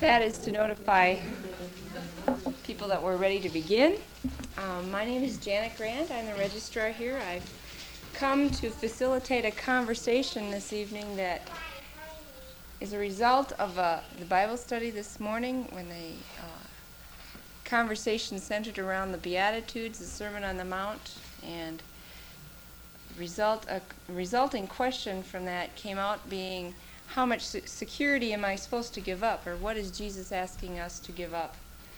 That is to notify people that we're ready to begin. My name is Janet Grant. I'm the registrar here. I've come to facilitate a conversation this evening that is a result of the Bible study this morning when the conversation centered around the Beatitudes, the Sermon on the Mount, and a resulting question from that came out being, how much security am I supposed to give up, or what is Jesus asking us to give up?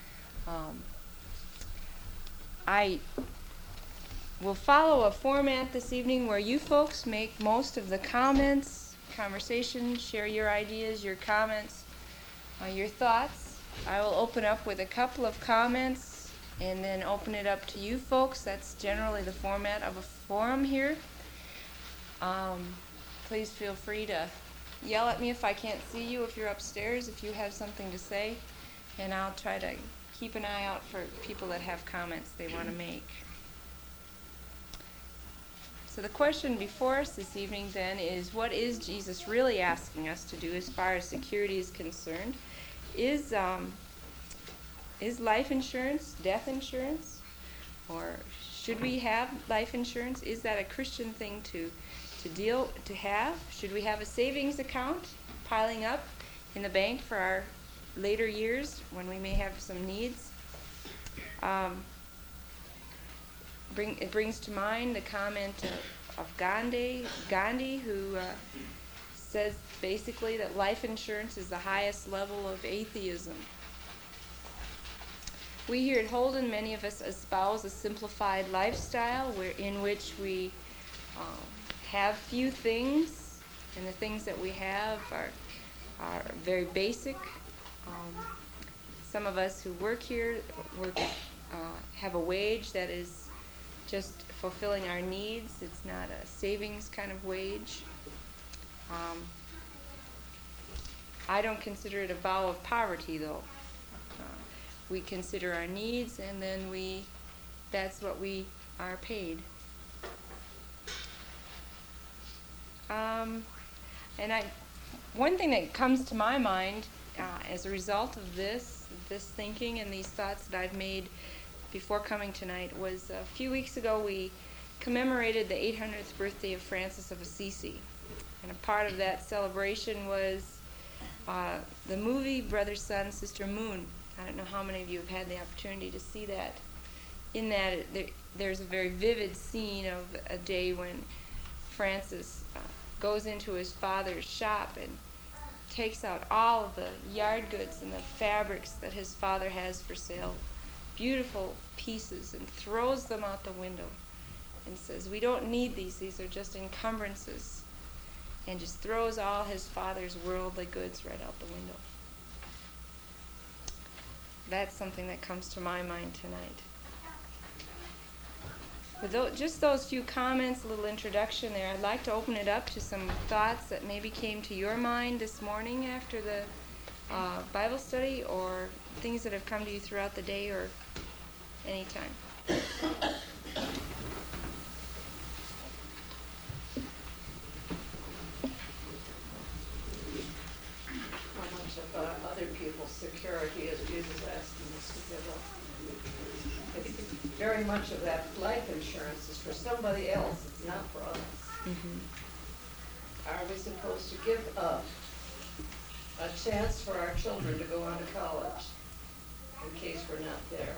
I will follow a format this evening where you folks make most of the comments, conversation, share your ideas, your comments, your thoughts. I will open up with a couple of comments and then open it up to you folks. That's generally the format of a forum here. Please feel free to yell at me if I can't see you, if you're upstairs, if you have something to say, and I'll try to keep an eye out for people that have comments they want to make. So the question before us this evening then is, what is Jesus really asking us to do as far as security is concerned? Is life insurance death insurance? Or should we have life insurance? Is that a Christian thing to have? Should we have a savings account piling up in the bank for our later years when we may have some needs? It brings to mind the comment of Gandhi, who says basically that life insurance is the highest level of atheism. We here at Holden, many of us espouse a simplified lifestyle in which we have few things, and the things that we have are very basic. Some of us who work here have a wage that is just fulfilling our needs. It's not a savings kind of wage. I don't consider it a vow of poverty, though. We consider our needs, and then that's what we are paid. One thing that comes to my mind as a result of this thinking and these thoughts that I've made before coming tonight was a few weeks ago we commemorated the 800th birthday of Francis of Assisi. And a part of that celebration was the movie Brother, Sun, Sister, Moon. I don't know how many of you have had the opportunity to see that. In that, there's a very vivid scene of a day when Francis goes into his father's shop and takes out all of the yard goods and the fabrics that his father has for sale, beautiful pieces, and throws them out the window and says, "We don't need these are just encumbrances," and just throws all his father's worldly goods right out the window. That's something that comes to my mind tonight. With just those few comments, a little introduction there, I'd like to open it up to some thoughts that maybe came to your mind this morning after the Bible study, or things that have come to you throughout the day or any time. How much of other people's security is Jesus asking us to give up? Very much of that life insurance is for somebody else, it's not for us. Mm-hmm. Are we supposed to give up a chance for our children to go on to college in case we're not there?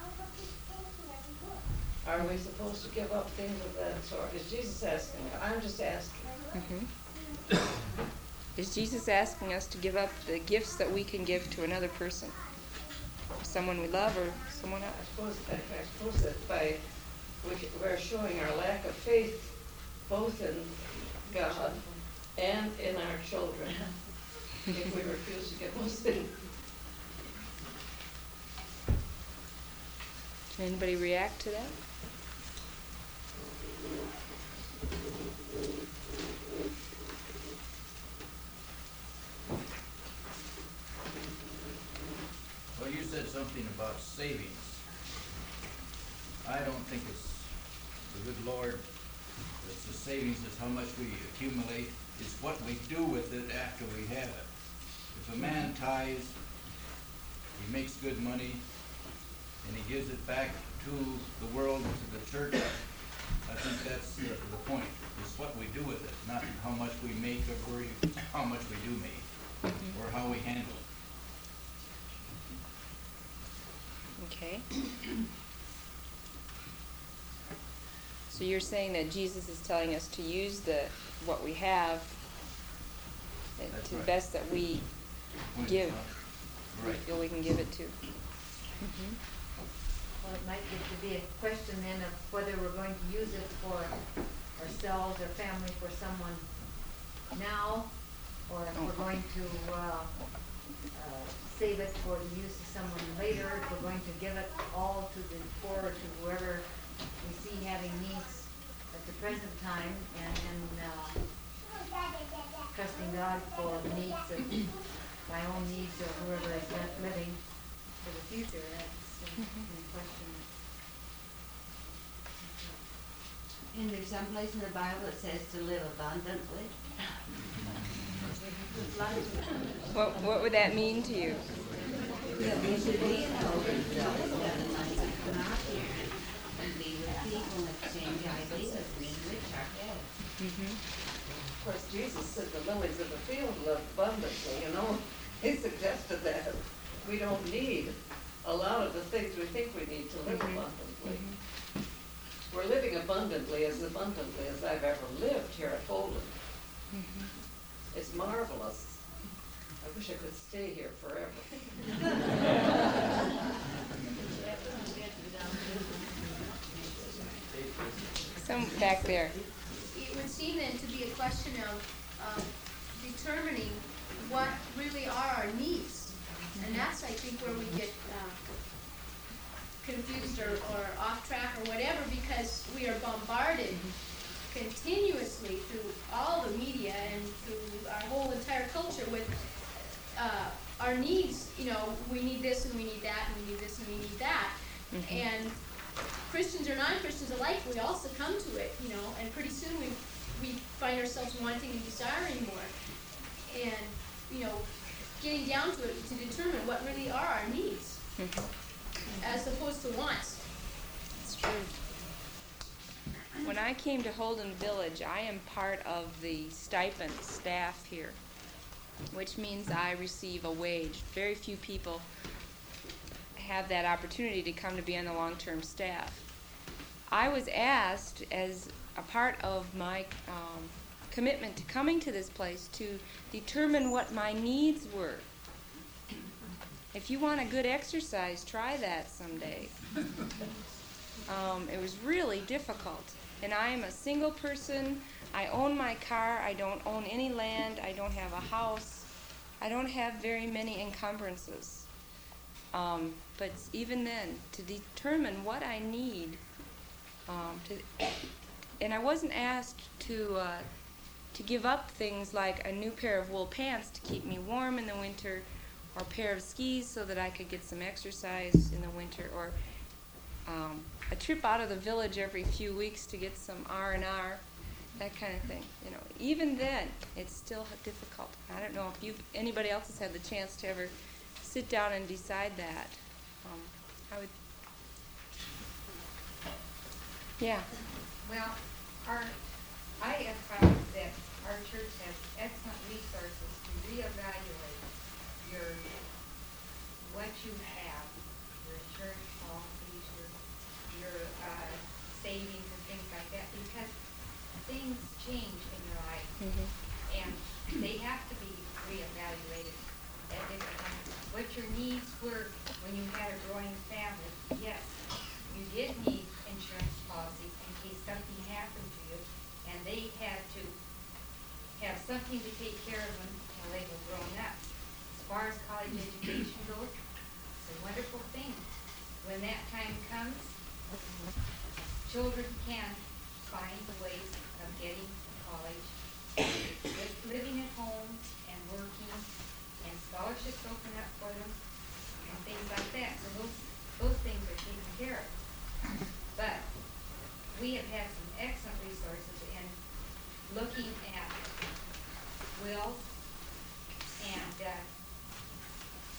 Are we supposed to give up things of that sort? Is Jesus asking? I'm just asking. Mm-hmm. Is Jesus asking us to give up the gifts that we can give to another person? Someone we love or someone else? I suppose that we're showing our lack of faith both in God and in our children if we refuse to give those things. Can anybody react to that? Well, you said something about savings. I don't think it's the good Lord that's the savings is how much we accumulate. It's what we do with it after we have it. If a man ties he makes good money, and he gives it back to the world, to the church. I think that's the point, is what we do with it, not how much we make or how much we do make, or how we handle it. Okay. So you're saying that Jesus is telling us to use what we have That's to the right. best that we give, we Right. feel we can give it to. Well, it might get to be a question then of whether we're going to use it for ourselves or family, for someone now, or if we're going to save it for the use of someone later, if we're going to give it all to the poor, or to whoever we see having needs at the present time, and trusting God for the needs of my own needs or whoever is left living for the future. That's the question. And there's some place in the Bible that says to live abundantly. What would that mean to you? That we should be in open government to come out here and be with people and exchange ideas, mean which are head. Of course, Jesus said the lilies of the field live abundantly, you know. He suggested that we don't need a lot of the things we think we need to live abundantly. We're living abundantly as I've ever lived here at Holden. It's marvelous. I wish I could stay here forever. Some back there. It would seem then to be a question of determining what really are our needs. And that's, I think, where we get confused or off track or whatever, because we are bombarded continuously through all the media and through our whole entire culture with our needs. You know, we need this and we need that and we need this and we need that. And Christians or non-Christians alike, we all succumb to it, you know, and pretty soon we find ourselves wanting and desiring more. And, you know, getting down to it to determine what really are our needs, as opposed to wants. It's true. When I came to Holden Village, I am part of the stipend staff here, which means I receive a wage. Very few people have that opportunity to come to be on the long-term staff. I was asked, as a part of my commitment to coming to this place, to determine what my needs were. If you want a good exercise, try that someday. It was really difficult. And I am a single person. I own my car. I don't own any land. I don't have a house. I don't have very many encumbrances. But even then, to determine what I need, and I wasn't asked to give up things like a new pair of wool pants to keep me warm in the winter, or a pair of skis so that I could get some exercise in the winter, or a trip out of the village every few weeks to get some R&R, that kind of thing. You know, even then, it's still difficult. I don't know if anybody else has had the chance to ever sit down and decide that. Yeah. Well, I have found that our church has excellent resources to reevaluate what you have, your insurance policies, your savings and things like that, because things change in your life, and they have to be reevaluated at different times. What your needs were when you had a growing family, yes, you did need insurance policies in case something happened to you, and they had to have something to take care of them while they were growing up. As far as college education goes, it's a wonderful thing. When that time comes, children can find ways of getting to college, just living at home and working, and scholarships open up for them, and things like that. So those things are taken care of. But we have had some excellent resources in looking at wills and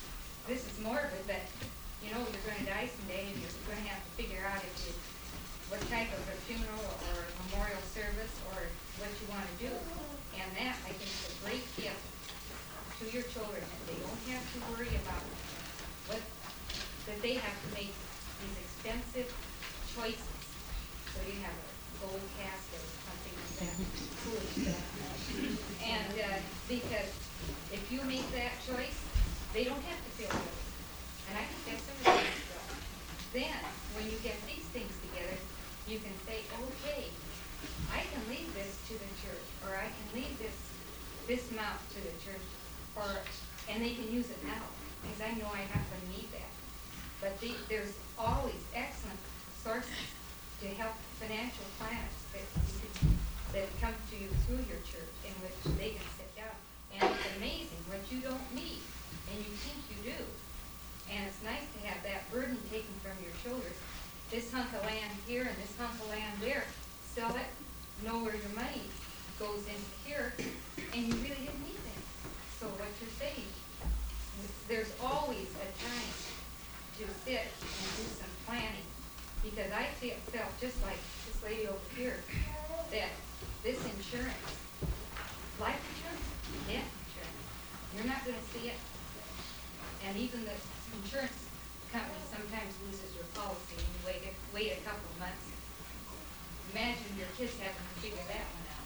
this is morbid, but, you know, you're gonna die someday, and you're gonna have to figure out what type of a funeral or a memorial service or what you wanna do. And that, I think, is a great gift to your children, that they don't have to worry about that they have to make these expensive choices. So you have a gold casket or something like that, foolish stuff. And, because if you make that choice, they don't have to feel good. And I think that's a really good stuff. Then, when you get these things together, you can say, okay, I can leave this to the church, or I can leave this amount to the church, and they can use it now, because I know I happen to need that. But there's always excellent sources to help financial planners that come to you through your church, in which they can sit down. And it's amazing what you don't need, and you think you do. And it's nice to have that burden taken from your shoulders. This hunk of land here and this hunk of land there, sell it, know where your money goes into here, and you really didn't need that. So what you're saying, there's always a time to sit and do some planning, because I felt just like this lady over here, that this insurance, life insurance, death insurance, you're not gonna see it. And even the insurance company sometimes loses your policy and you wait a couple of months. Imagine your kids having to figure that one out.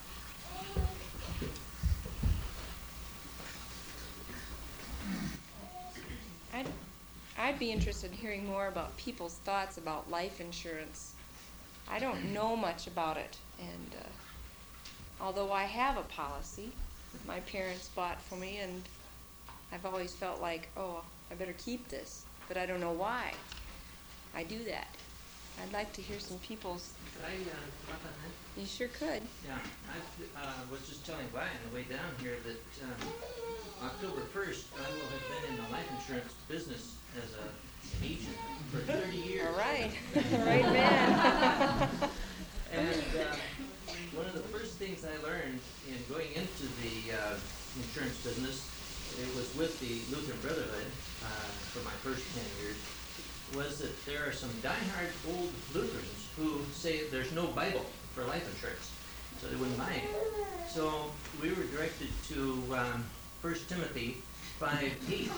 I'd be interested in hearing more about people's thoughts about life insurance. I don't know much about it, and although I have a policy, my parents bought for me, and I've always felt like, oh, I better keep this, but I don't know why I do that. I'd like to hear some people's. Could I talk on that? You sure could. Yeah, I was just telling Brian on the way down here that October 1st, I will have been in the life insurance business as an agent for 30 years. All right. All right, man. And one of the first things I learned in going into the insurance business, it was with the Lutheran Brotherhood for my first 10 years, was that there are some diehard old Lutherans who say there's no Bible for life insurance, so they wouldn't buy it. So we were directed to 1 Timothy 5:8,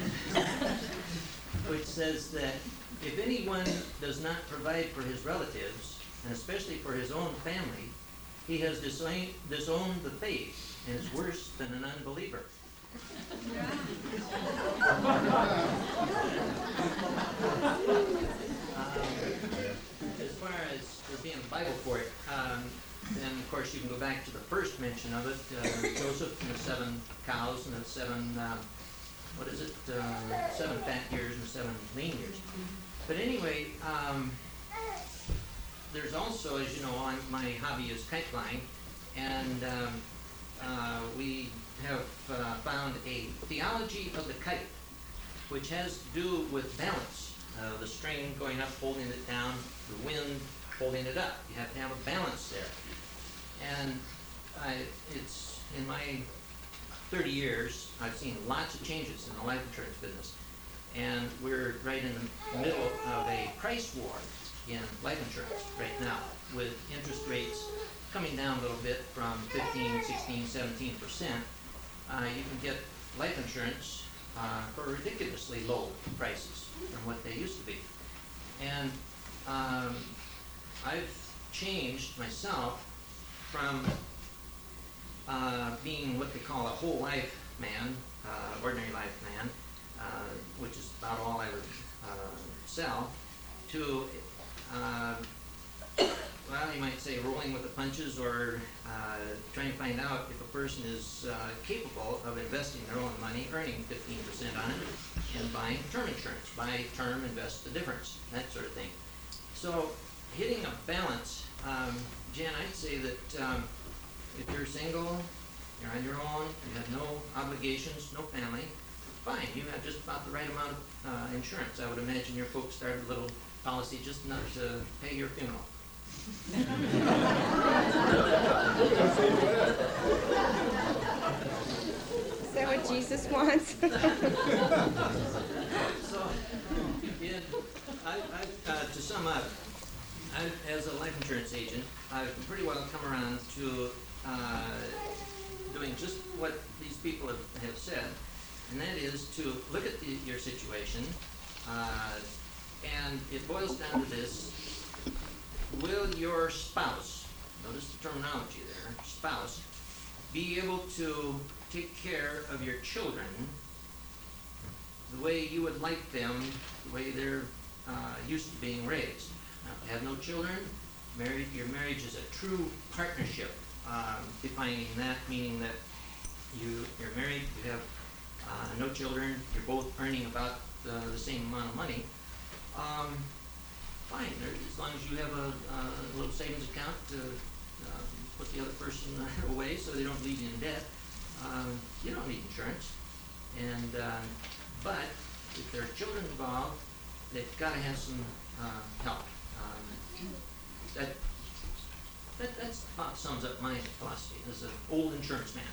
which says that if anyone does not provide for his relatives, and especially for his own family, he has disowned the faith and is worse than an unbeliever. As far as there being a Bible for it, then of course you can go back to the first mention of it, Joseph and the 7 cows and the 7, 7 fat years and 7 lean years. But anyway, there's also, as you know, my hobby is kite flying, and we have found a theology of the kite, which has to do with balance. The string going up, holding it down, the wind holding it up. You have to have a balance there. And it's in my 30 years, I've seen lots of changes in the life insurance business. And we're right in the middle of a price war in life insurance right now, with interest rates coming down a little bit from 15, 16, 17%. You can get life insurance for ridiculously low prices from what they used to be. And I've changed myself from being what they call a whole life man, ordinary life man, which is about all I would sell, to, well, you might say rolling with the punches, or trying to find out if a person is capable of investing their own money, earning 15% on it, and buying term insurance. Buy term, invest the difference, that sort of thing. So hitting a balance, Jen, I'd say that if you're single, you're on your own, you have no obligations, no family, fine, you have just about the right amount of insurance. I would imagine your folks started a little policy just enough to pay your funeral. Is that what Jesus wants? To sum up, as a life insurance agent, I've pretty well come around to doing just what these people have said, and that is to look at your situation, and it boils down to this: will your spouse, notice the terminology there, spouse, be able to take care of your children the way you would like them, the way they're used to being raised? Now, if you have no children, your marriage is a true partnership, defining that, meaning that you're married, you have no children, you're both earning about the same amount of money. Fine, as long as you have a little savings account to put the other person away so they don't leave you in debt, you don't need insurance. And but if there are children involved, they've got to have some help. That about sums up my philosophy as an old insurance man.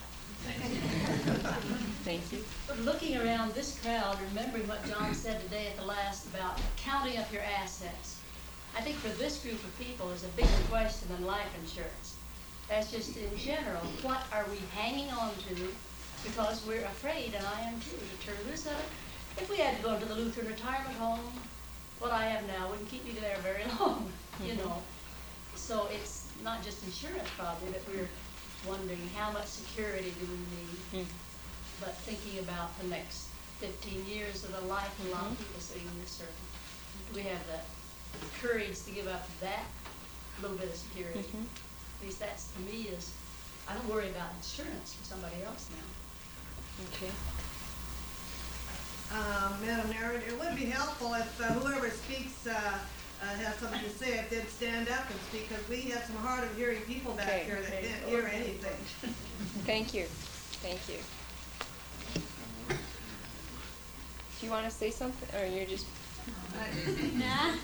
Thank you. But looking around this crowd, remembering what John said today at the last about counting up your assets, I think for this group of people is a bigger question than life insurance. That's just in general, what are we hanging on to because we're afraid, and I am too, to turn loose of it. If we had to go to the Lutheran retirement home, what I have now wouldn't keep me there very long, you know. So it's not just insurance probably that we're wondering how much security do we need, but thinking about the next 15 years of a life, and a lot of people sitting in this circle. Do we have the courage to give up that little bit of security? At least that's, to me, is, I don't worry about insurance for somebody else now. Okay. Madam Narrator, it would be helpful if whoever speaks has something to say, if they'd stand up and speak, because we have some hard of hearing people back here that can't hear anything. Thank you. Thank you. Do you want to say something, or you're just... Nah.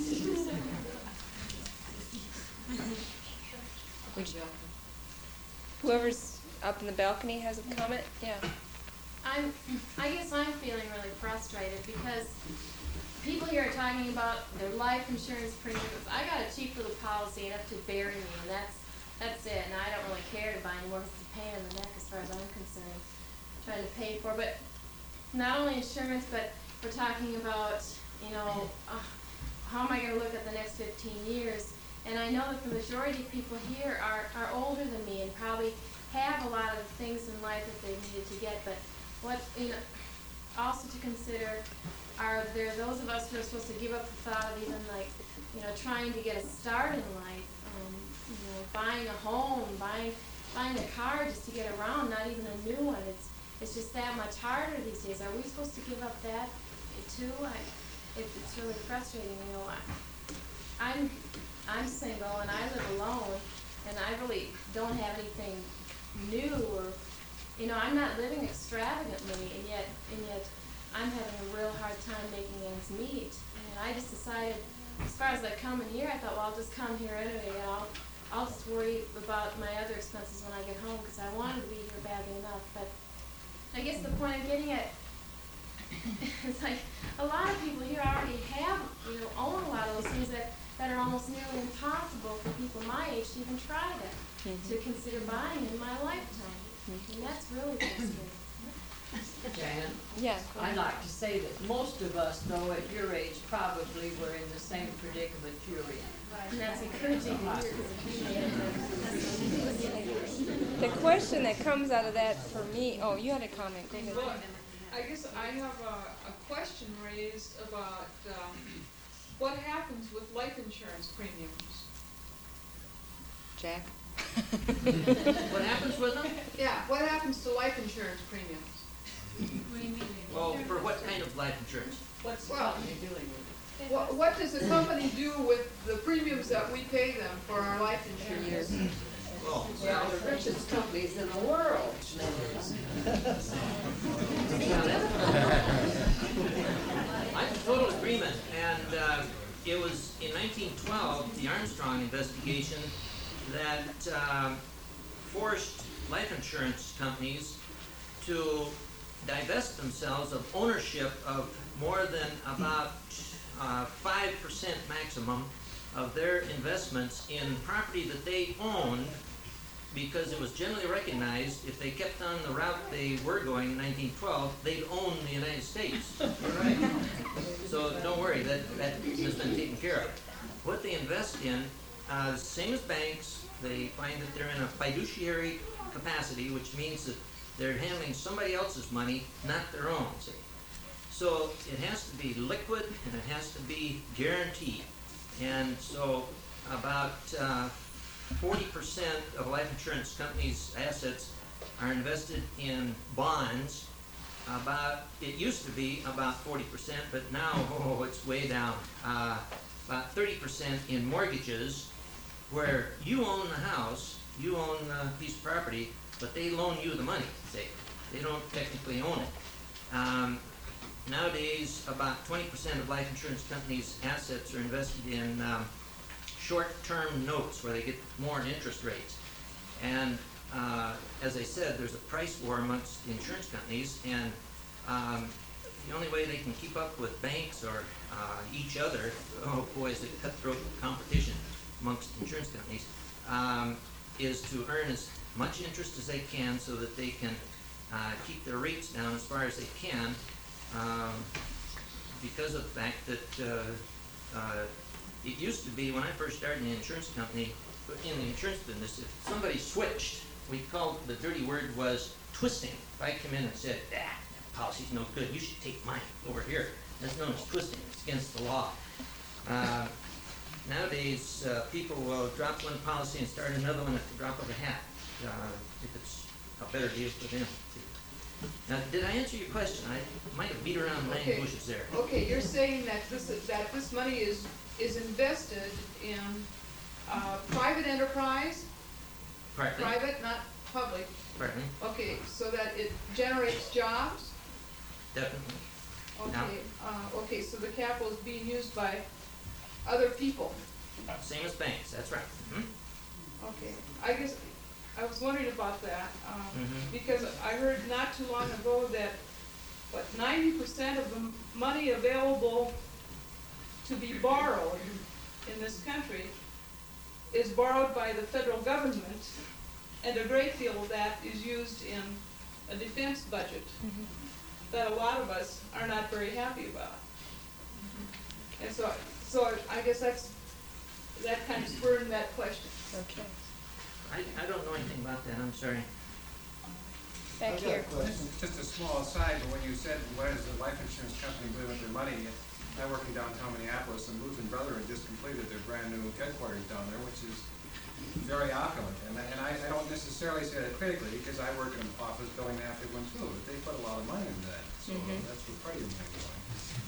Whoever's up in the balcony has a comment? Yeah. I guess I'm feeling really frustrated because people here are talking about their life insurance premiums. I got a cheap little policy enough to bury me, and that's it. And I don't really care to buy anymore because it's a pain in the neck as far as I'm concerned, trying to pay for. But not only insurance, but we're talking about, you know, how am I going to look at the next 15 years? And I know that the majority of people here are older than me and probably have a lot of things in life that they needed to get. But what, you know, also to consider, are there those of us who are supposed to give up the thought of even, like, you know, trying to get a start in life, you know, buying a home, buying a car just to get around, not even a new one. It's just that much harder these days. Are we supposed to give up that too? It's really frustrating. You know, I'm single and I live alone, and I really don't have anything new, or, you know, I'm not living extravagantly, and yet I'm having a real hard time making ends meet. And I just decided, as far as like coming here, I thought, well, I'll just come here anyway, and I'll just worry about my other expenses when I get home, because I wanted to be here badly enough. But I guess the point I'm getting at, it's like a lot of people here already have, you know, own a lot of those things that are almost nearly impossible for people my age to even try to consider buying in my lifetime. And that's really frustrating. Jan, Yeah. I'd like to say that most of us, though, at your age, probably were in the same predicament you're in. And that's encouraging to hear. The question that comes out of that for me, oh, you had a comment. Go ahead. Well, I guess I have a question raised about what happens with life insurance premiums. Jack? What happens with them? Yeah, what happens to life insurance premiums? What do you mean? Well, for what kind of life insurance? What's the Well, company doing with it? What does the company do with the premiums that we pay them for our life insurance? Well, Well, the richest companies in the world. I'm in total agreement, and it was in 1912, the Armstrong investigation, that forced life insurance companies to divest themselves of ownership of more than about 5% maximum of their investments in property that they owned, because it was generally recognized if they kept on the route they were going in 1912, they'd own the United States. Right? So don't worry, that has been taken care of. What they invest in, same as banks, they find that they're in a fiduciary capacity, which means that they're handling somebody else's money, not their own. See? So it has to be liquid and it has to be guaranteed. And so about 40% of life insurance companies' assets are invested in bonds. It used to be about 40%, but now it's way down. About 30% in mortgages, where you own the house, you own the piece of property, but they loan you the money, say. They don't technically own it. Nowadays, about 20% of life insurance companies' assets are invested in short-term notes where they get more interest rates. And as I said, there's a price war amongst the insurance companies, and the only way they can keep up with banks or each other, oh boy, is a cutthroat competition amongst insurance companies, is to earn as much interest as they can so that they can keep their rates down as far as they can, because of the fact that it used to be, when I first started in the insurance company, in the insurance business, if somebody switched, we called, the dirty word was twisting. If I come in and said, that policy's no good, you should take mine over here. That's known as twisting. It's against the law. Nowadays, people will drop one policy and start another one at the drop of a hat, if it's a better deal for them. Now, did I answer your question? I might have beat around nine bushes there. Okay, you're saying that this money is invested in private enterprise? Partly. Private, not public. Partly. Okay, so that it generates jobs? Definitely. Okay, okay, so the capital is being used by other people? Same as banks, that's right. Okay, I guess, I was wondering about that, because I heard not too long ago that, 90% of the money available to be borrowed in this country is borrowed by the federal government, and a great deal of that is used in a defense budget that a lot of us are not very happy about. And so I guess that kind of spurred that question. Okay. I don't know anything about that, I'm sorry. Back here. Just a small aside, but when you said, what is the life insurance company doing with their money? I work in downtown Minneapolis, and Lutheran Brethren just completed their brand new headquarters down there, which is very opulent. And I don't necessarily say that critically, because I work in an office building that big one too, but they put a lot of money into that. So that's where part of your money going.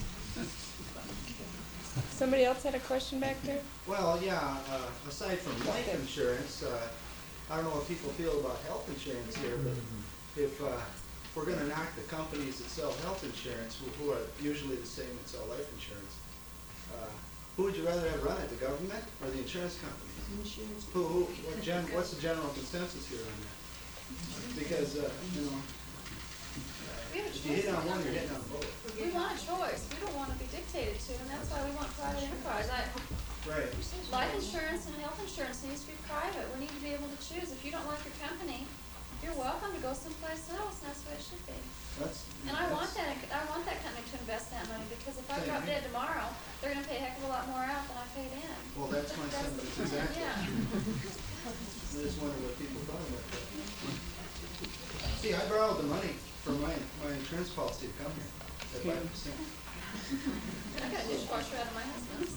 Somebody else had a question back there? Well, yeah, aside from life insurance, I don't know what people feel about health insurance here, but if we're going to knock the companies that sell health insurance, who are usually the same that sell life insurance, who would you rather have run it, the government or the insurance companies? Insurance. What's the general consensus here on that? Because, you know, if you hit on one, you're hitting on both. We want a choice. We don't want to be dictated to, and that's why we want private enterprise. Right. Life insurance and health insurance needs to be private. We need to be able to choose. If you don't like your company, you're welcome to go someplace else, and that's the way it should be. And I want that company to invest that money, because if I drop dead tomorrow, they're going to pay a heck of a lot more out than I paid in. Well, that's my sentiment, exactly. Yeah. I just wonder what people thought about that. See, I borrowed the money from my insurance policy to come here at 5%. I got a dishwasher out of my husband's.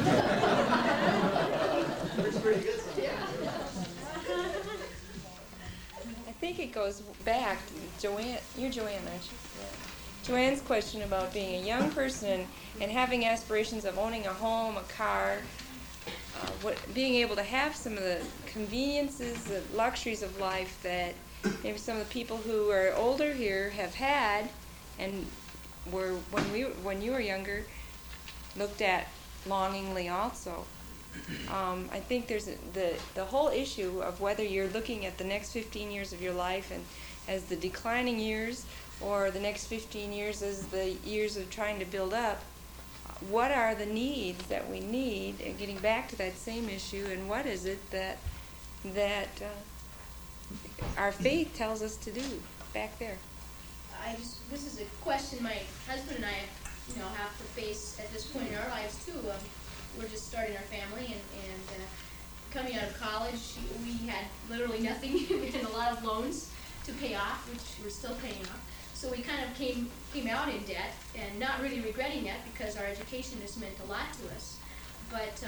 Works pretty good sometimes. Yeah. I think it goes back to Joanne. You're Joanne, aren't you? Yeah. Joanne's question about being a young person and having aspirations of owning a home, a car, being able to have some of the conveniences, the luxuries of life that maybe some of the people who are older here have had, and were when you were younger looked at longingly also. I think there's the whole issue of whether you're looking at the next 15 years of your life and as the declining years, or the next 15 years as the years of trying to build up. what are the needs that we need, and getting back to that same issue, and what is it that our faith tells us to do back there? This is a question my husband and I, have to face at this point in our lives too. We're just starting our family, and coming out of college, we had literally nothing and a lot of loans to pay off, which we're still paying off. So we kind of came out in debt, and not really regretting that because our education has meant a lot to us. But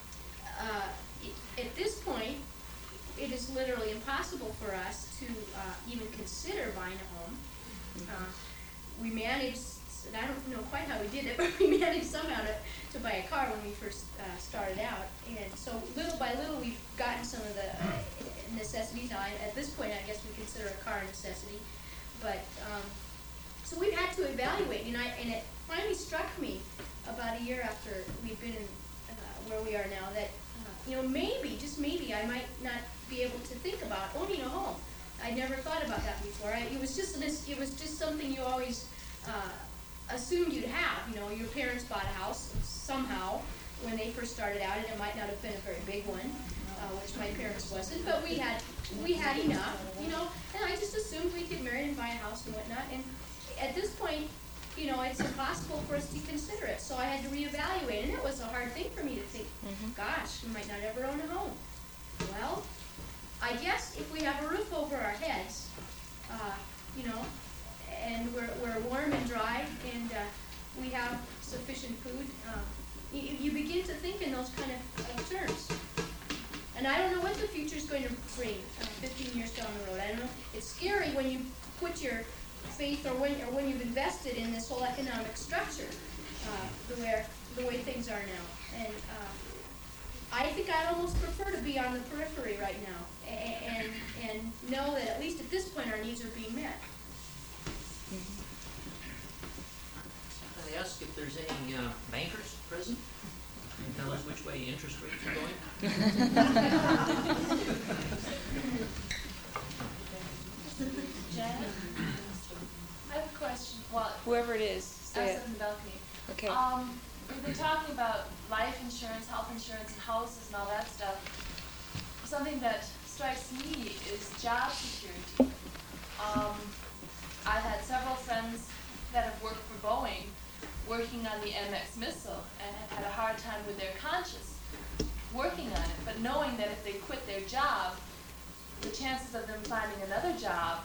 at this point, it is literally impossible for us to even consider buying a home. We managed, and I don't know quite how we did it, but we managed somehow to buy a car when we first started out. And so little by little, we've gotten some of the necessities. Now, at this point, I guess we consider a car a necessity. But so we've had to evaluate, and it finally struck me about a year after we've been in where we are now that maybe, just maybe, I might not be able to think about owning a home. I never thought about that before. It was just something you always assumed you'd have. Your parents bought a house somehow when they first started out, and it might not have been a very big one, which my parents wasn't, but we had enough, and I just assumed we could marry and buy a house and whatnot. And at this point, it's impossible for us to consider it. So I had to reevaluate, and it was a hard thing for me to think, gosh, we might not ever own a home. Well, I guess if we have a roof over our heads, and we're warm and dry, and we have sufficient food, you begin to think in those kind of terms. And I don't know what the future is going to bring 15 years down the road. I don't know. It's scary when you put your faith or when you've invested in this whole economic structure, the way things are now. And I think I'd almost prefer to be on the periphery right now and know that at least at this point our needs are being met. I ask if there's any bankers present? Can you tell us which way interest rates are going? Janet? I have a question. Well, whoever it is, say it. Okay. We've been talking about life insurance, health insurance, and houses and all that stuff. Something that strikes me is job security. I've had several friends that have worked for Boeing, working on the MX missile, and have had a hard time with their conscience working on it, but knowing that if they quit their job, the chances of them finding another job,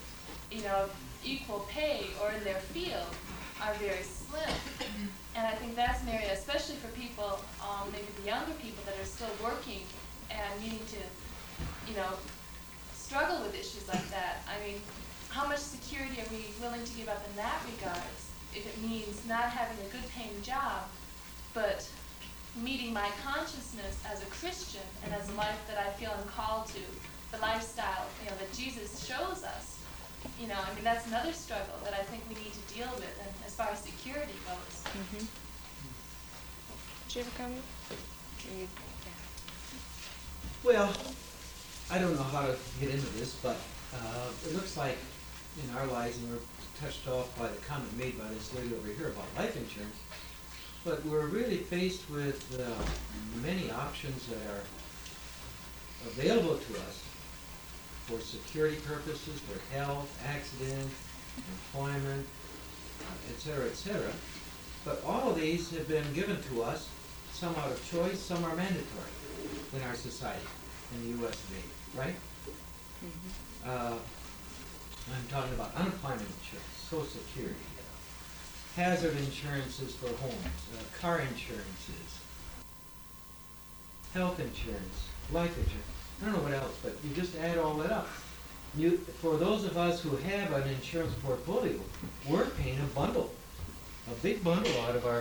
equal pay or in their field are very slim. And I think that's an area, especially for people, maybe the younger people that are still working and needing to, struggle with issues like that. I mean, how much security are we willing to give up in that regards if it means not having a good paying job, but meeting my consciousness as a Christian and as a life that I feel I'm called to, the lifestyle, that Jesus shows us. That's another struggle that I think we need to deal with, and as far as security goes. Did you have a comment? Well, I don't know how to get into this, but it looks like in our lives, and we're touched off by the comment made by this lady over here about life insurance, but we're really faced with many options that are available to us for security purposes, for health, accident, employment, et cetera, but all of these have been given to us, some out of choice, some are mandatory in our society, in the U.S. of A., right? I'm talking about unemployment insurance, Social Security, hazard insurances for homes, car insurances, health insurance, life insurance. I don't know what else, but you just add all that up. For those of us who have an insurance portfolio, we're paying a big bundle out of our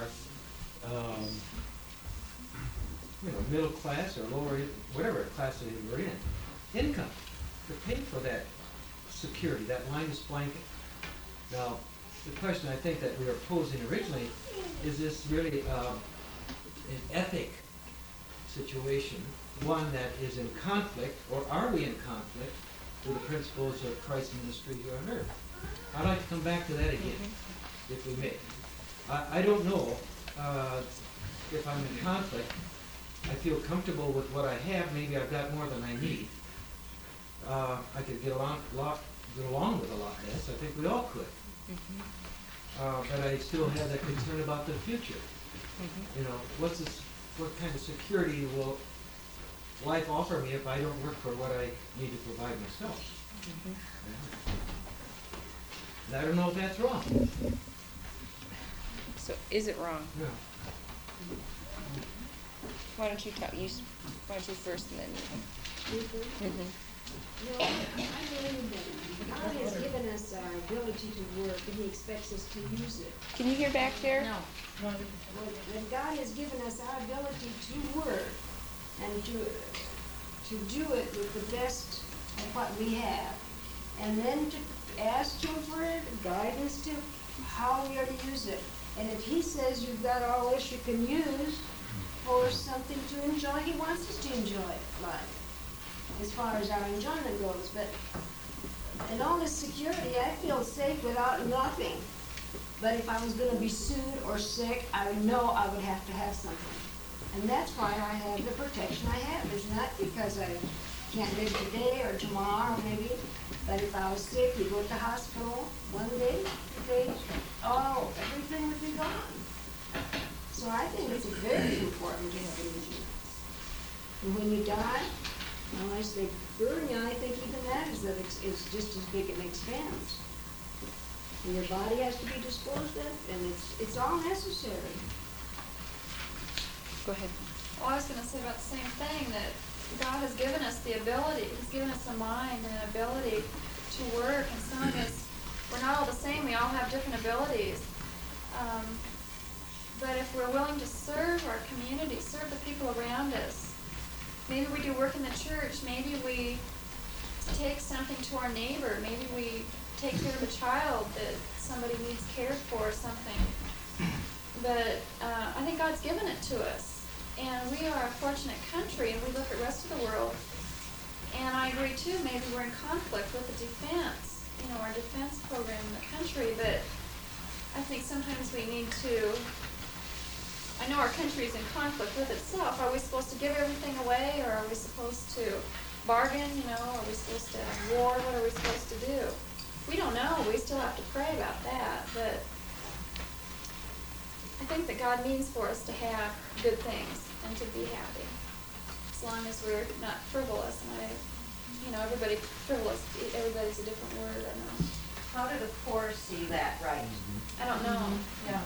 middle class or lower, whatever class that we're in, income to pay for that security, that Linus blanket. Now, the question I think that we were posing originally, is this really an ethic situation, one that is in conflict, or are we in conflict with the principles of Christ's ministry here on earth? I'd like to come back to that again, if we may. I don't know if I'm in conflict, I feel comfortable with what I have, maybe I've got more than I need. I could get along with a lot less, I think we all could. But I still have that concern about the future. You know, what kind of security will life offer me if I don't work for what I need to provide myself? And I don't know if that's wrong. So is it wrong? No. Why don't you talk? Why don't you first and then you? No, I believe that God has given us our ability to work, and He expects us to use it. Can you hear back there? No. When God has given us our ability to work and to do it with the best of what we have, and then to ask Him for guidance to how we are to use it. And if He says you've got all this you can use for something to enjoy, He wants us to enjoy life as far as our enjoyment goes. But in all this security, I feel safe without nothing. But if I was going to be sued or sick, I would know I would have to have something. And that's why I have the protection I have. It's not because I can't live today or tomorrow maybe, but if I was sick, you go to the hospital one day, 2 days, everything would be gone. So I think it's very important to have insurance. And when you die, unless they burn you, I think even that is just as big an expense. And your body has to be disposed of, and it's all necessary. Go ahead. Well, I was going to say about the same thing, that God has given us the ability, He's given us a mind and an ability to work, and some of us, we're not all the same, we all have different abilities. But if we're willing to serve our community, serve the people around us, maybe we do work in the church, maybe we take something to our neighbor, maybe we take care of a child that somebody needs cared for or something. But I think God's given it to us. And we are a fortunate country, and we look at the rest of the world. And I agree, too, maybe we're in conflict with the defense, our defense program in the country. But I think sometimes we need to, I know our country is in conflict with itself. Are we supposed to give everything away, or are we supposed to bargain, Are we supposed to have war? What are we supposed to do? We don't know. We still have to pray about that. But I think that God means for us to have good things and to be happy, as long as we're not frivolous. And everybody's a different word, I know. How do the poor see that right? I don't know. Yeah.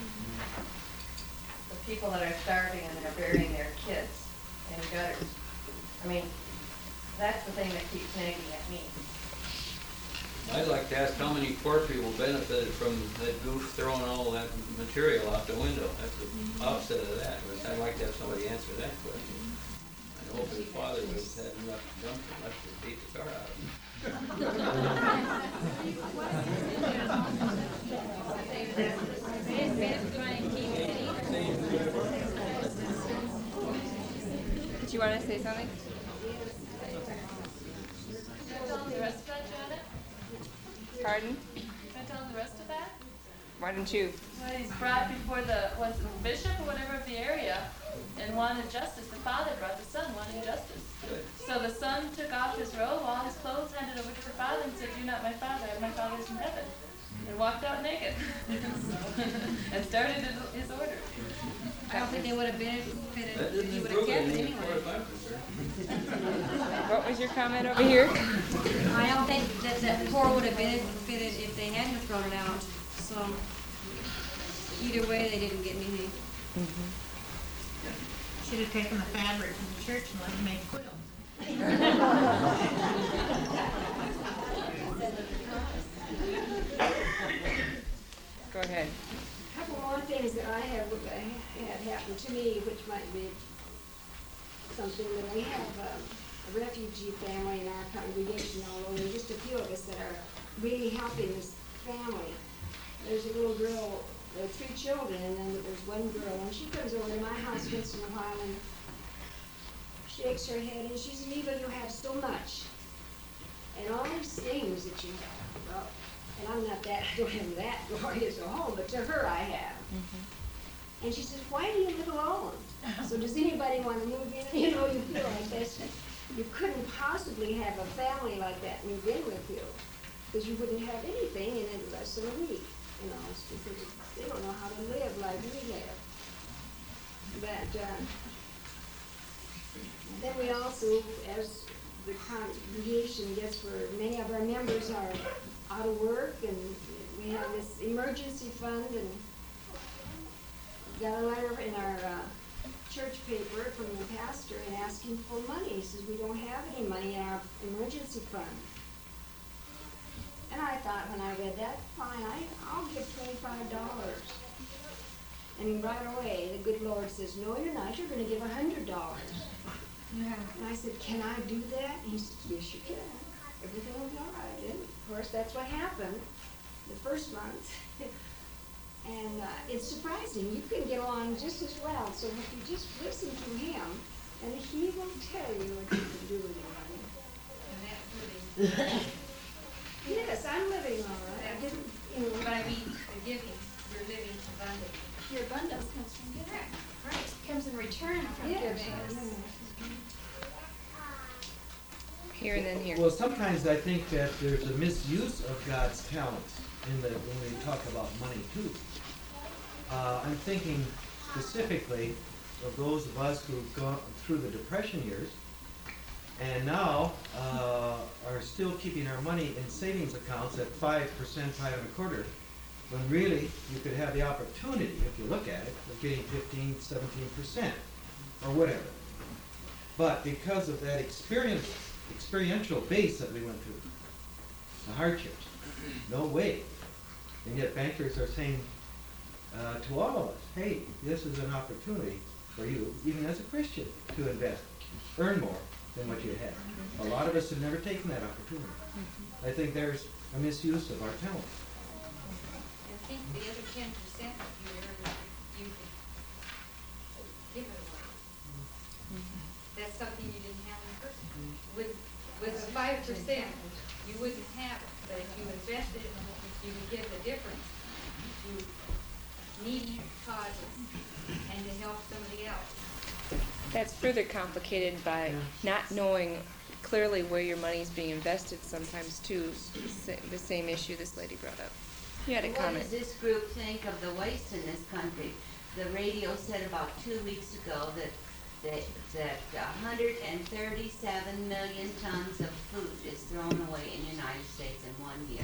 The people that are starving and they're burying their kids in gutters. I mean, that's the thing that keeps nagging at me. I'd like to ask how many poor people benefited from that goof throwing all that material out the window. That's the opposite of that. But I'd like to have somebody answer that question. I hope his father would have had enough junk enough to beat the tar out of him. Did you want to say something? The rest of that, Janet? Pardon? Can I tell him the rest of that? Why don't you? Well, he's brought before the bishop or whatever of the area and wanted justice. The father brought the son wanting justice. So the son took off his robe, all his clothes, handed over to the father and said, "You're not my father, my father's in heaven." And walked out naked and started his order. I don't think they would have benefited if he would have kept it anyway. What was your comment over here? I don't think that the poor would have benefited if they hadn't thrown it out. So either way, they didn't get anything. Should have taken the fabric from the church and let them make quilts. Go ahead. A couple more things that I have had happen to me, which might be something that we have a refugee family in our congregation, although there's just a few of us that are really helping this family. There's a little girl, there are 3 children, and then there's one girl, and she comes over to my house once in a while and shakes her head, and she says, "Eva, you have so much, and all these things that you have." Well, and I'm not that, I don't have that glorious a home, but to her I have. And she says, why do you live alone? So does anybody want to move in? You know, you feel like this. You couldn't possibly have a family like that move in with you, because you wouldn't have anything in less than a week. You know, it's because they don't know how to live like we live. But then we also, as the congregation gets where many of our members are out of work, and we have this emergency fund, and got a letter in our church paper from the pastor and asking for money. He says, we don't have any money in our emergency fund. And I thought when I read that, fine, I'll give $25. And right away, the good Lord says, no, you're not. You're going to give $100. And I said, can I do that? And he said, yes, you can. Everything will be all right. And of course, that's what happened the first month. And it's surprising. You can get along just as well. So if you just listen to him, and he will tell you what you can do with your money. And that's living. Yes, I'm living all right. I didn't, you know. But I mean, the giving, you're living abundantly. Your abundance comes from giving. Right. Comes in return from Yes, giving. Here and then here. Well, sometimes I think that there's a misuse of God's talents when we talk about money too. I'm thinking specifically of those of us who've gone through the Depression years and now are still keeping our money in savings accounts at 5%, 5.25%, when really you could have the opportunity, if you look at it, of getting 15, 17% or whatever. But because of that experiential base that we went through, the hardships, no way. And yet bankers are saying to all of us, hey, this is an opportunity for you, even as a Christian, to invest, earn more than what you had. A lot of us have never taken that opportunity. I think there's a misuse of our talent. I think the other 10% of you earn, you could give it away. That's something you didn't have in the first place. With the 5%, you wouldn't have it, but if you invested it, you would give the difference to needy causes and to help somebody else. That's further complicated by not knowing clearly where your money is being invested sometimes too. The same issue this lady brought up. You had a comment. What does this group think of the waste in this country? The radio said about 2 weeks ago that 137 million tons of food is thrown away in the United States in 1 year.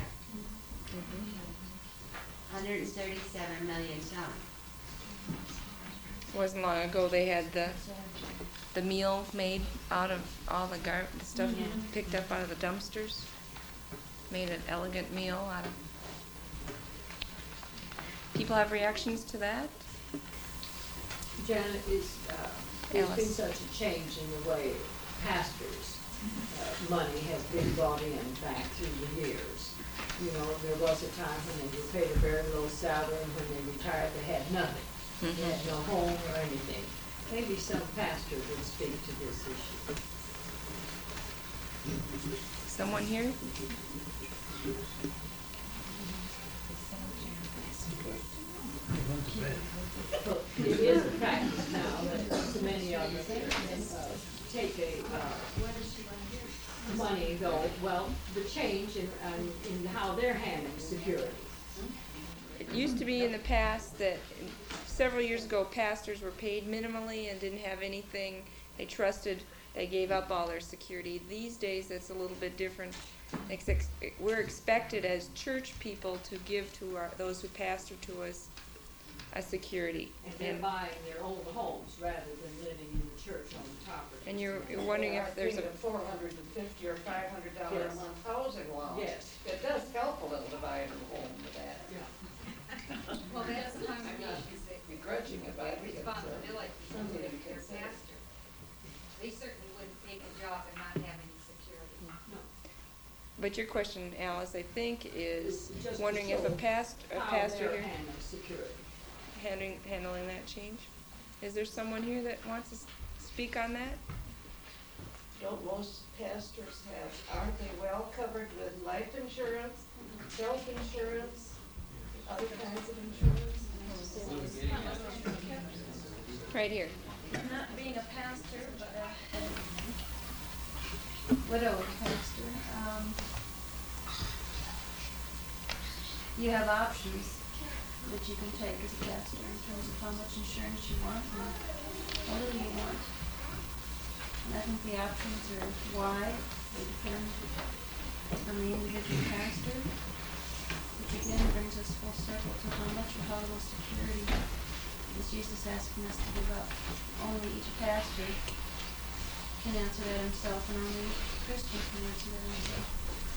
137 million tons. Wasn't long ago they had the meal made out of all the stuff picked up out of the dumpsters. Made an elegant meal out of. People have reactions to that? Janet, there's been such a change in the way pastors' money has been brought in back through the years. You know, there was a time when they were paid a very low salary, and when they retired, they had nothing. They had no home or anything. Maybe some pastor would speak to this issue. Someone here? It is a practice now that many of us take money, though, well, the change in how they're handling security. It used to be in the past that several years ago pastors were paid minimally and didn't have anything. They trusted, they gave up all their security. These days it's a little bit different. We're expected as church people to give to those who pastor to us a security. And they're buying their own homes rather than living in the church-owned property. And you're wondering if there's a $450 or $500 a month housing allowance. Yes. It does help a little to buy a home with that. Well, that's the congregations that begrudging about it. responsibility for their pastor. They certainly wouldn't take a job and not have any security. No. But your question, Alice, I think is Just wondering to if a show pastor how they're here handling security. handling that change. Is there someone here that wants to speak on that? Don't most pastors aren't they well covered with life insurance, health insurance, other kinds of insurance? Right here. Not being a pastor, but a widowed pastor, you have options that you can take as a pastor in terms of how much insurance you want and what little you want. And I think the options are wide. They depend on the individual pastor, which again brings us full circle to how much or how little security is Jesus asking us to give up. Only each pastor can answer that himself, and only each Christian can answer that himself.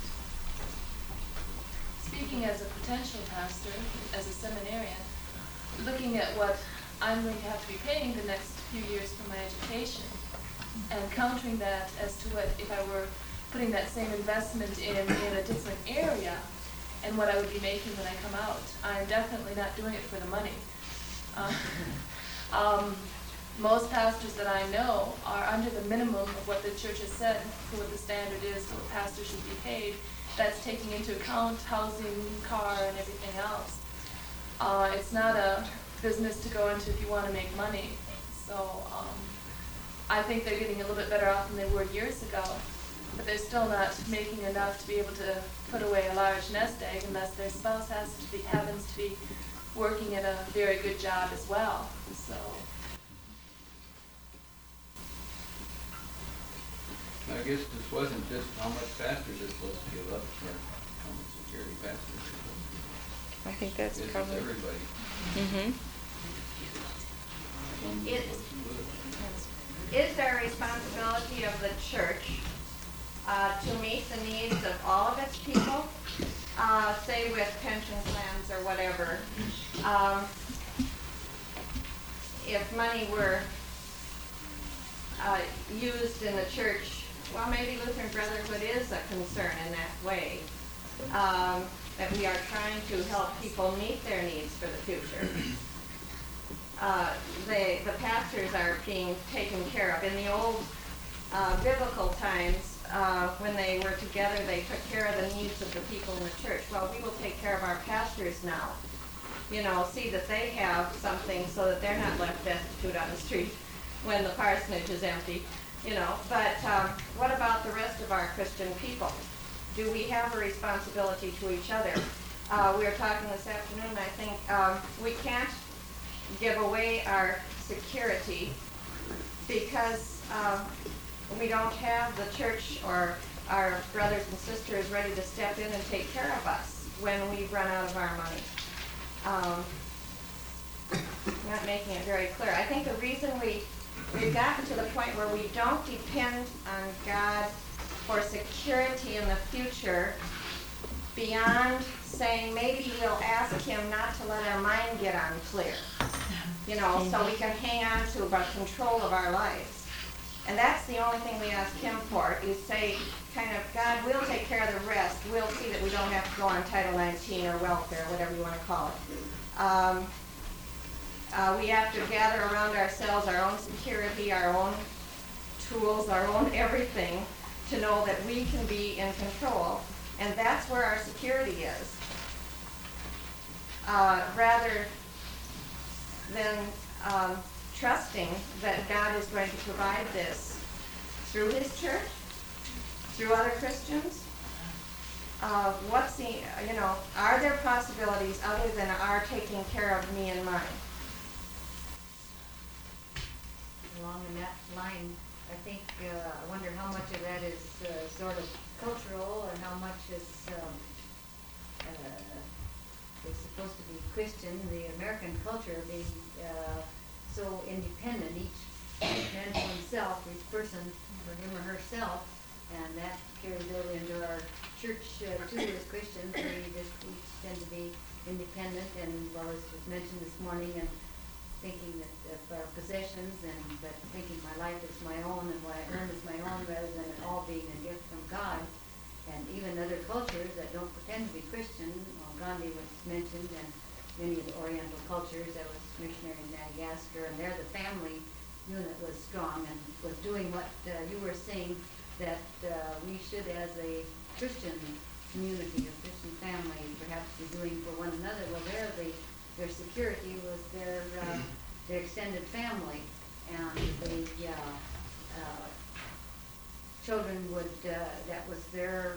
Speaking as a potential pastor, as a seminarian, looking at what I'm going to have to be paying the next few years for my education, and countering that as to what if I were putting that same investment in a different area, and what I would be making when I come out, I'm definitely not doing it for the money. Most pastors that I know are under the minimum of what the church has said for what the standard is for what pastors should be paid. That's taking into account housing, car, and everything else. It's not a business to go into if you want to make money. So I think they're getting a little bit better off than they were years ago, but they're still not making enough to be able to put away a large nest egg unless their spouse happens to be working at a very good job as well. So. I guess this wasn't just how much pastors are supposed to give up, or how much security pastors are supposed to give up. I think that's This probably. is everybody. Mm-hmm. Is there a responsibility of the church to meet the needs of all of its people? Say with pension plans or whatever. If money were used in the church, well, maybe Lutheran Brotherhood is a concern in that way, that we are trying to help people meet their needs for the future. The pastors are being taken care of. In the old biblical times, when they were together, they took care of the needs of the people in the church. Well, we will take care of our pastors now. You know, see that they have something so that they're not left destitute on the street when the parsonage is empty, you know. But what about the rest of our Christian people? Do we have a responsibility to each other? We were talking this afternoon, I think, we can't give away our security because we don't have the church or our brothers and sisters ready to step in and take care of us when we've run out of our money. Not making it very clear. I think the reason we've gotten to the point where we don't depend on God for security in the future beyond saying maybe we'll ask him not to let our mind get unclear, you know, so we can hang on to about control of our lives. And that's the only thing we ask him for, is say, kind of, God, we'll take care of the rest. We'll see that we don't have to go on Title 19 or welfare, whatever you want to call it. We have to gather around ourselves our own security, our own tools, our own everything to know that we can be in control. And that's where our security is. Rather than trusting that God is going to provide this through his church, through other Christians. What's the, you know, are there possibilities other than our taking care of me and mine? Along in that line, I think, I wonder how much of that is sort of cultural and how much is supposed to be Christian, the American culture being so independent, each man for himself, each person for him or herself, and that carries over into our church too as Christians. We just each tend to be independent and, well, as was mentioned this morning, and thinking that of our possessions, and but thinking my life is my own and what I earn is my own rather than it all being a gift from God. And even other cultures that don't pretend to be Christian, well, Gandhi was mentioned, and many of the Oriental cultures, that was missionary in Madagascar, and there the family unit was strong and was doing what you were saying that we should, as a Christian community, a Christian family, perhaps be doing for one another. Well, there their security was their their extended family, and the children would, that was their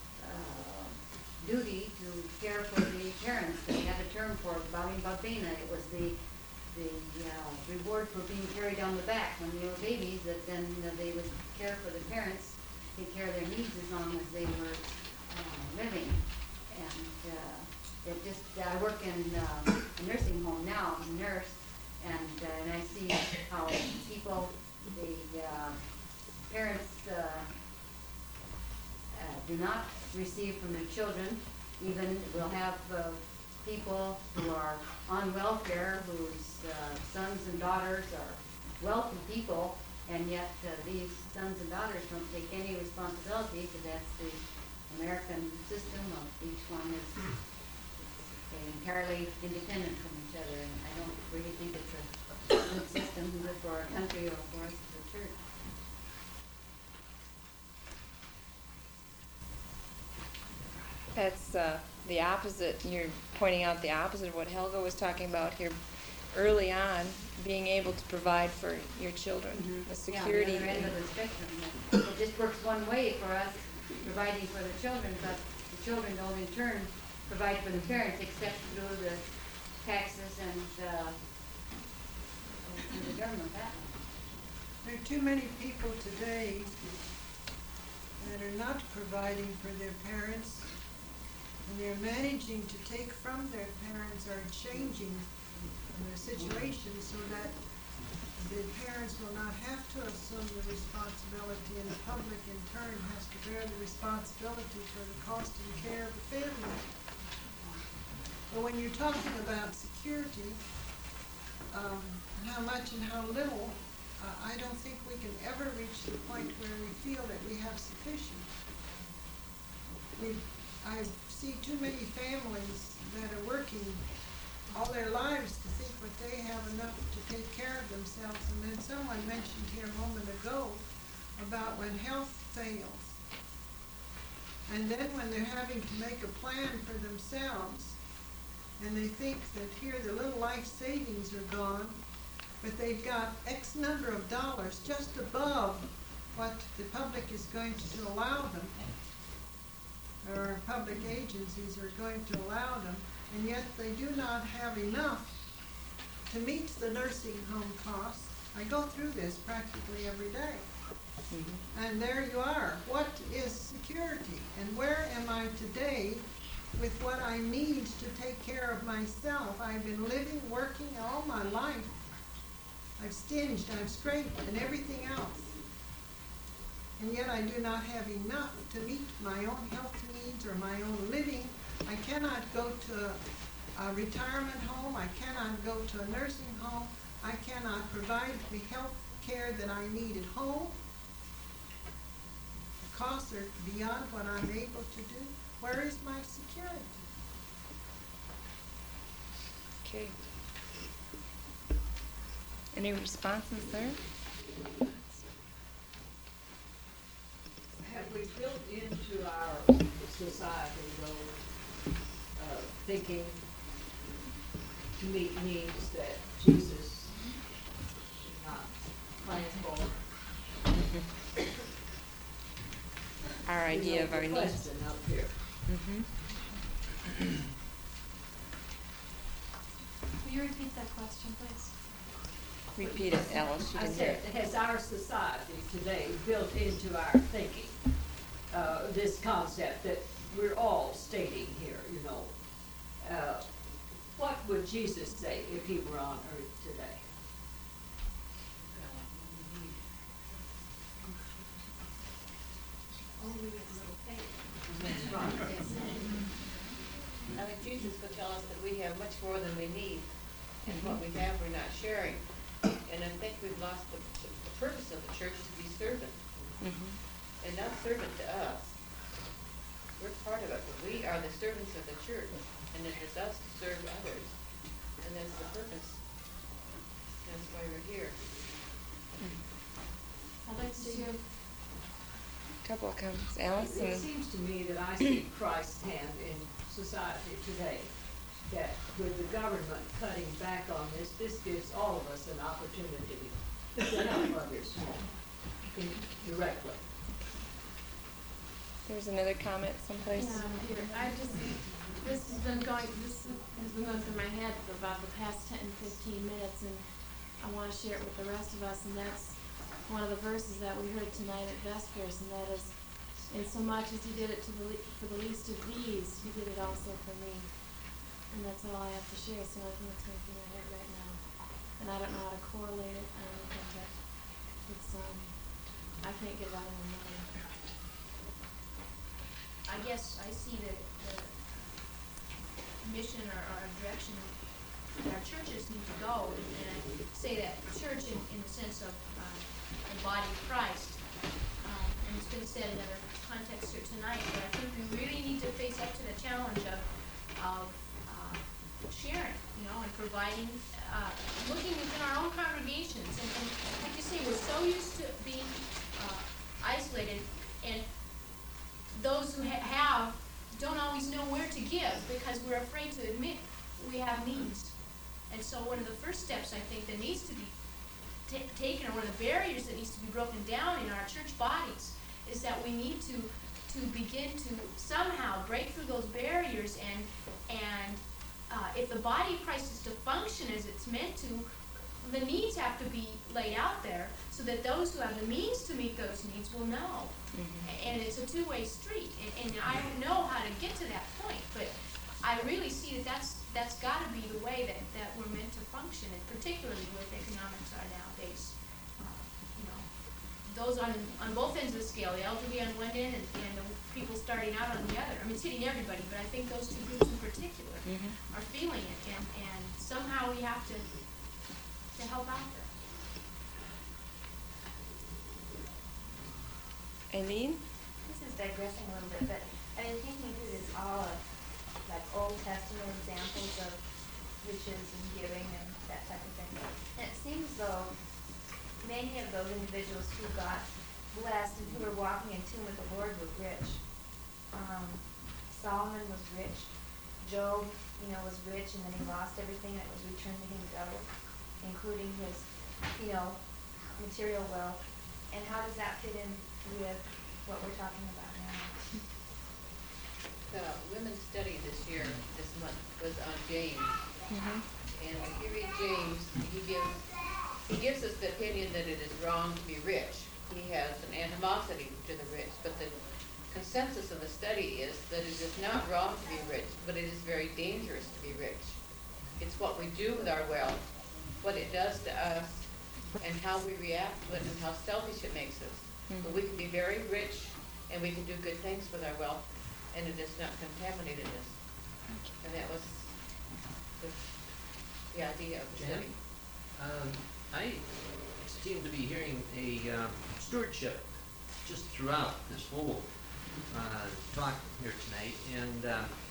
duty to care for the parents. They had a term for it, babina. It was the reward for being carried on the back when they were babies, that then they would care for the parents, take care of their needs as long as they were living. And it just, I work in a nursing home now, I'm a nurse, and I see how people, the parents do not receive from their children. Even we'll have people who are on welfare whose sons and daughters are wealthy people, and yet these sons and daughters don't take any responsibility, because that's the American system of each one is entirely independent from each other, and I don't really think it's a good system either for our country or for us as a church. That's the opposite. You're pointing out the opposite of what Helga was talking about here early on, being able to provide for your children, the security. Yeah, the other end of the spectrum. It just works one way for us, providing for the children, but the children don't in turn provide for the parents except through the taxes and through the government that way. There are too many people today that are not providing for their parents, and they're managing to take from their parents or changing their situation so that the parents will not have to assume the responsibility, and the public in turn has to bear the responsibility for the cost and care of the family. But when you're talking about security, how much and how little, I don't think we can ever reach the point where we feel that we have sufficient. I see too many families that are working all their lives to think that they have enough to take care of themselves. And then someone mentioned here a moment ago about when health fails. And then when they're having to make a plan for themselves, and they think that here the little life savings are gone, but they've got X number of dollars just above what the public is going to allow them, or public agencies are going to allow them, and yet they do not have enough to meet the nursing home costs. I go through this practically every day. And there you are. What is security? And where am I today with what I need to take care of myself? I've been living, working all my life. I've stinged, I've scraped, and everything else. And yet I do not have enough to meet my own health needs or my own living. I cannot go to a retirement home. I cannot go to a nursing home. I cannot provide the health care that I need at home. The costs are beyond what I'm able to do. Where is my security? Okay. Any responses there? Have we built into our society, though, thinking to meet needs that Jesus did not plan for? Our idea of our needs. Question up here. Will you repeat that question, please? Repeat it, Alice. I said, has our society today built into our thinking this concept that we're all stating here, you know? What would Jesus say if he were on earth today? Only with little faith. That's right. I think Jesus would tell us that we have much more than we need, and what we have we're not sharing. And I think we've lost the purpose of the church to be servant, and not servant to us. We're part of it, but we are the servants of the church, and it is us to serve others, and that's the purpose. That's why we're here. I'd like to see you. Couple of comments. Alice? It seems to me that I see Christ's hand in society today. that with the government cutting back on this gives all of us an opportunity to help others directly. There's another comment someplace. Yeah, here, this has been going through my head for about the past 10, 15 minutes, and I want to share it with the rest of us, and that's one of the verses that we heard tonight at Vespers, and that is, in so much as he did it for the least of these, he did it also for me. And that's all I have to share. It's the only thing that's going through my head right now. And I don't know how to correlate it or anything, but it's, I can't get it out of my mind. I guess I see the mission or direction that our churches need to go, and I say that church in the sense of the body of Christ, and it's been said in other contexts here tonight, but I think we really need to face up to the challenge of sharing, and providing, looking within our own congregations, and like you say, we're so used to being isolated, and those who have don't always know where to give because we're afraid to admit we have needs. And so one of the first steps I think that needs to be taken, or one of the barriers that needs to be broken down in our church bodies, is that we need to begin to somehow break through those barriers, and if the body of Christ is to function as it's meant to, the needs have to be laid out there so that those who have the means to meet those needs will know. Mm-hmm. And it's a two-way street, and I don't know how to get to that point, but I really see that's got to be the way that we're meant to function, and particularly with economics are nowadays. Those on both ends of the scale, the elderly on one end and the people starting out on the other. I mean, it's hitting everybody, but I think those two groups in particular are feeling it, and somehow we have to help out there. Eileen? This is digressing a little bit, but I've been thinking through this all of like Old Testament examples of riches and giving and that type of thing. And it seems though many of those individuals who got blessed and who were walking in tune with the Lord were rich. Solomon was rich. Job, was rich, and then he lost everything that was returned to him double, including his, material wealth. And how does that fit in with what we're talking about now? The women's study this month, was on James. And if you read James, he gives us the opinion that it is wrong to be rich. He has an animosity to the rich, but the consensus of the study is that it is not wrong to be rich, but it is very dangerous to be rich. It's what we do with our wealth, what it does to us, and how we react to it, and how selfish it makes us. But we can be very rich, and we can do good things with our wealth, and it has not contaminated us. And that was the idea of the study. I seem to be hearing a stewardship just throughout this whole talk here tonight, and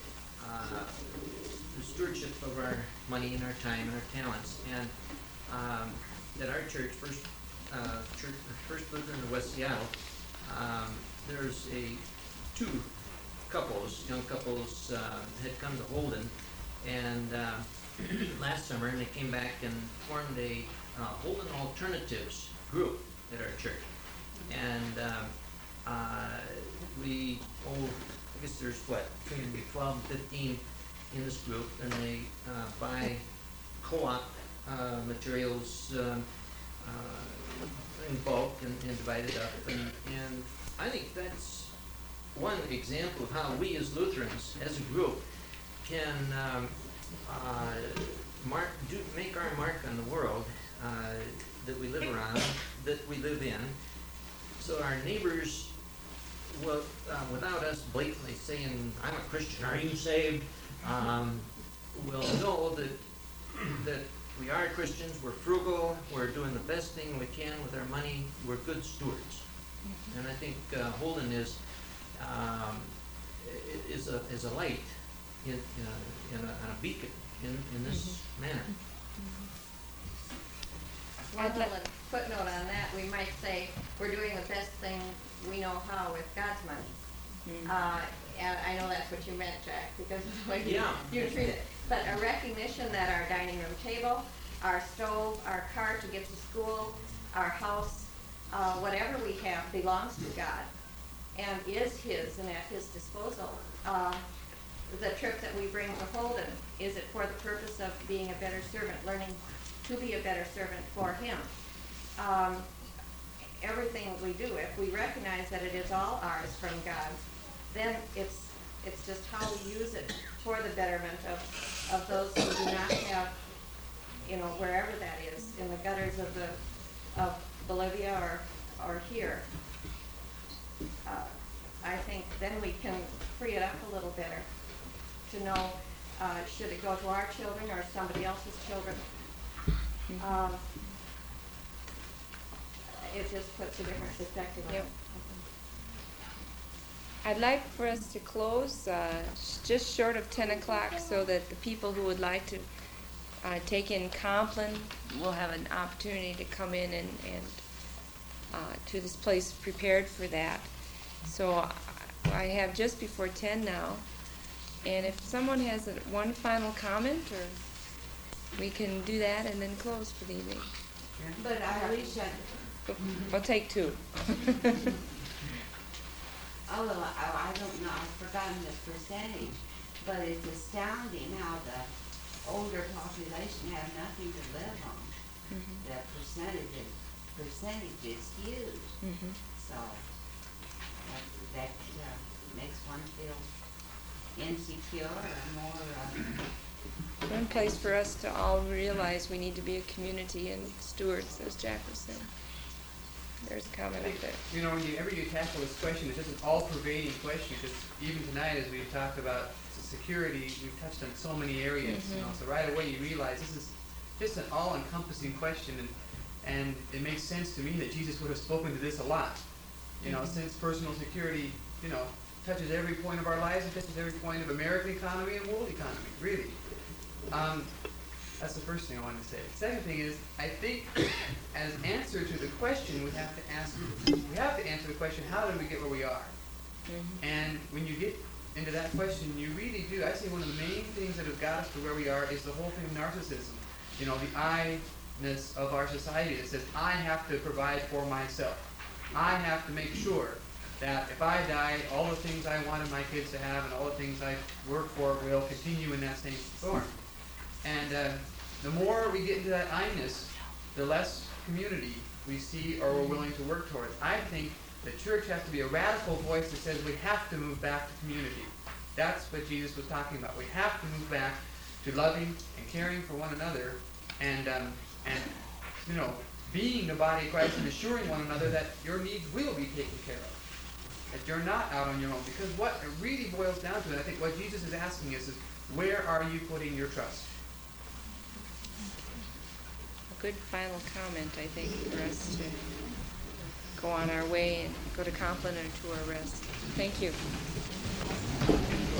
the stewardship of our money and our time and our talents, and at our church, First Lutheran in West Seattle, there's two young couples had come to Holden, and last summer, and they came back and formed a Holden Alternatives group at our church. And I guess there's between 12 and 15 in this group, and they buy co-op materials in bulk and divide it up. And I think that's one example of how we as Lutherans, as a group, can make our mark on the world that we live around, that we live in, so our neighbors will, without us blatantly saying, "I'm a Christian, are you saved?" will know that we are Christians, we're frugal, we're doing the best thing we can with our money, we're good stewards. And I think Holden is a light, in a beacon in this manner. One little footnote on that, we might say we're doing the best thing we know how with God's money. And I know that's what you meant, Jack, because of the way you treat it. but a recognition that our dining room table, our stove, our car to get to school, our house, whatever we have belongs to God and is His and at His disposal. The trip that we bring to Holden, is it for the purpose of being a better servant, learning to be a better servant for Him? Everything we do, if we recognize that it is all ours from God, then it's just how we use it for the betterment of those who do not have, wherever that is, in the gutters of Bolivia or here. I think then we can free it up a little better to know, should it go to our children or somebody else's children? It just puts a different perspective on it. I'd like for us to close just short of 10 o'clock so that the people who would like to take in Compline will have an opportunity to come in and to this place prepared for that. So I have just before 10 now. And if someone has one final comment, or we can do that and then close for the evening. But I wish We'll take two. Although I don't know, I've forgotten the percentage, but it's astounding how the older population have nothing to live on. The percentage is huge. So that makes one feel insecure or more. One place for us to all realize we need to be a community and stewards, as Jack was saying. There's a comment up there. Whenever you tackle this question, it's just an all-pervading question, because even tonight as we've talked about security, we've touched on so many areas, so right away you realize this is just an all-encompassing question, and it makes sense to me that Jesus would have spoken to this a lot. Since personal security, touches every point of our lives, it touches every point of American economy and world economy, really. That's the first thing I wanted to say. The second thing is, I think as answer to the question, we have to answer the question, how did we get where we are? And when you get into that question, you really do. I say one of the main things that have got us to where we are is the whole thing of narcissism. The I-ness of our society that says, I have to provide for myself. I have to make sure that if I die, all the things I wanted my kids to have and all the things I work for will continue in that same form. And the more we get into that I-ness, the less community we see or we're willing to work towards. I think the church has to be a radical voice that says we have to move back to community. That's what Jesus was talking about. We have to move back to loving and caring for one another and being the body of Christ and assuring one another that your needs will be taken care of. That you're not out on your own. Because what it really boils down to, and I think what Jesus is asking us is, where are you putting your trust? A good final comment, I think, for us to go on our way and go to Compline or to our rest. Thank you.